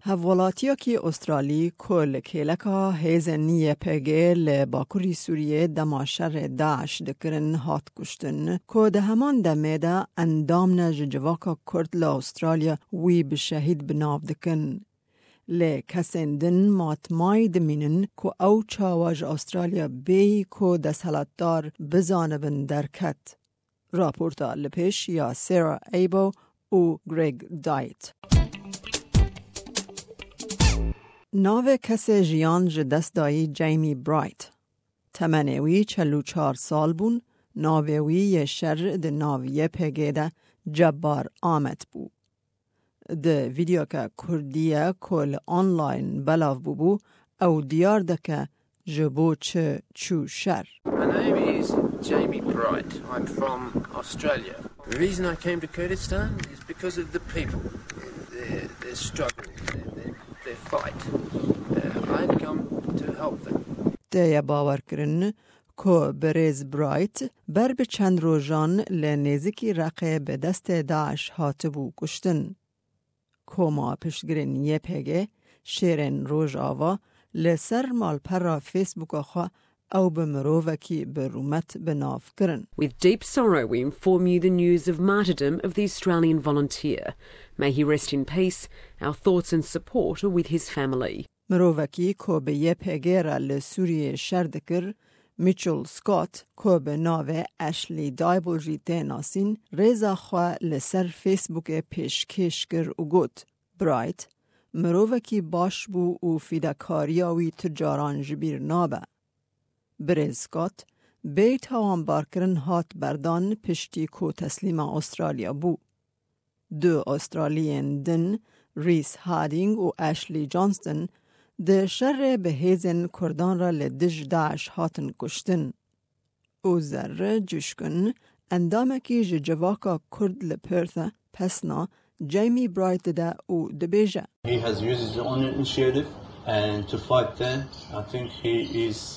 حوالاتیا کی استرالی کل کلکا هیزنی پگه لباکوری سوریه دماشر داعش دکرن هات کشتن که ده همان دمیده اندام نج جواکا کرد لاسترالیا وی بشهید بناو دکن. لی کسندن ماتمای دمینن که او چاواج استرالیا بی که دستالتدار بزانبن درکت. راپورتا لپیش یا سارا ایبو و گریگ دایت. ناو کس جیان جدست دایی جیمی برایت. تمنوی 44 سال بون، ناوی یه شر ده ناویه پگیده جبار آمد بو. ده ویدیو که کردیه کل آنلاین بلاو بو او دیار ده که جبو چو شر. My name is Jamie Bright. I'm from Australia. The reason I came to Kurdistan is because of the people, their struggle, their fight. I've come to help them. ده باور کرن که بریز برایت بر به چند روزان لنزیکی رقه به دست داعش هاتبو کشتن. که ما پشگرن یه پگه شیرن روز آوا لسر مال پر فیسبوک آخوا او بمرووکی برومت بناف کرن. With deep sorrow we inform you the news of martyrdom of the Australian volunteer. May he rest in peace. Our thoughts and support are with his family. مرووکی که به یه پگه را لسوریه شرد کر میچل سکات که به ناو اشلی دایبل جیته ناسین ریزا خواه لسر فیسبوک پیشکش کر و گوت برایت مرووکی باش بو و فیدکاریاوی تجاران جبیر نابه. بریز سکات بیت هوان بارکرن هات بردان پشتی کو تسلیم استرالیا بو. دو استرالیین دن ریس هادینگ و اشلی جانستن ده شر به هیزن کردان را لدج داعش هاتن کشتن. او ذره جشکن اندامکی جواکا کرد لپرثا پسنا جیمی برایت ده او دبیجه. He has used his own initiative and to fight there. I think he is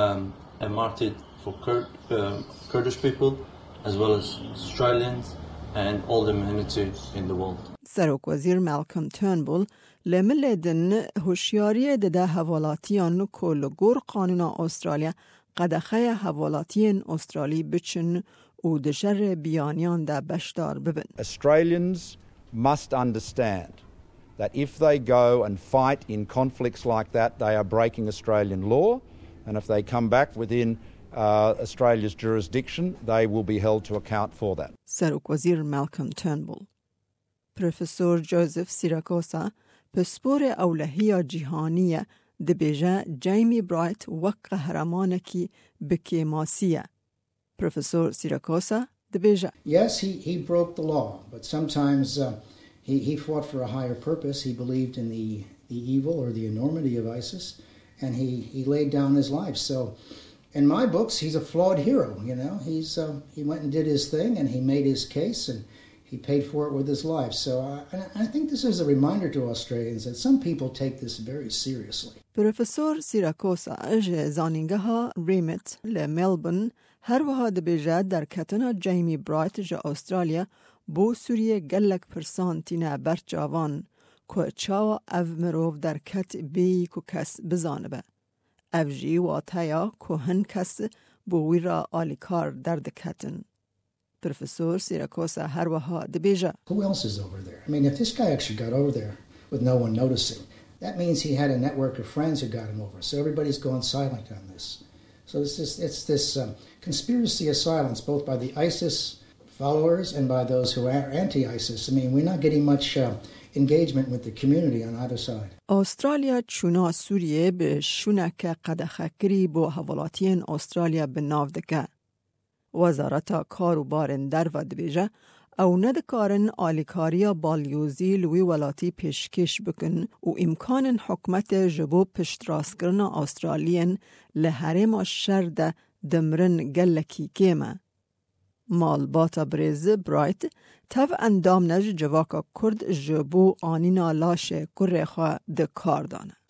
a martyr for Kurdish people as well as Australians and all the humanity in the world. سروک وزیر مالکم ترنبول لمل دن هوشیاری ده حوالاتیان کل گور قانون استرالیا قدخه حوالاتین استرالی بچن و دشر بیانیان ده بشدار ببن. Australians must understand that if they go and fight in conflicts like that, they are breaking Australian law, and if they come back within Australia's jurisdiction, they will be held to account for that. سروک وزیر مالکم ترنبول. پروفسور جوزف سیراکوسا پسپور اولهی جهانیه دبیجه جیمی برایت و قهرمانکی بکیماسیه. پروفسور سیراکوسا دبیجه. Yes, he broke the law, but sometimes he fought for a higher purpose. He believed in the evil or the enormity of ISIS, and he laid down his life. So in my books, he's a flawed hero, you know. He went and did his thing, and he made his case, and he paid for it with his life. So I think this is a reminder to Australians that some people take this very seriously. پروفسور سیراکوسا زانینگه ها ریمت لملبون هر وها دبیجه در کتنا جیمی برایت جا استرالیا بو سوریه گلک پرسان تینا برچاوان که چاوا او مروف در کت بی که کس بزانبه. او جی واتایا که هن کس بو ویرا آلیکار در دکتن. پروفسور سیراکوسا هر وها دبیجه. Who else is over there? I mean, if this guy actually got over there with no one noticing, that means he had a network of friends who got him over. So everybody's gone silent on this. So it's this conspiracy of silence, both by the ISIS followers and by those who are anti-ISIS. I mean, we're not getting much engagement with the community on either side. استرالیا چونا سوریه به شونک قدخکری با حوالاتین استرالیا به ناو دکه. وزارت کار و بارن در و دبیجه او ندکارن آلیکاریا بالیوزی لوی ولاتی پیشکش بکن و امکان حکمت جبو پشت راست کرن استرالین لحرم شرد دمرن گلکی کیمه. مال باتا بریز برایت تف اندام نج جواکا کرد جبو آنینا لاشه کره خواه دکار دانه.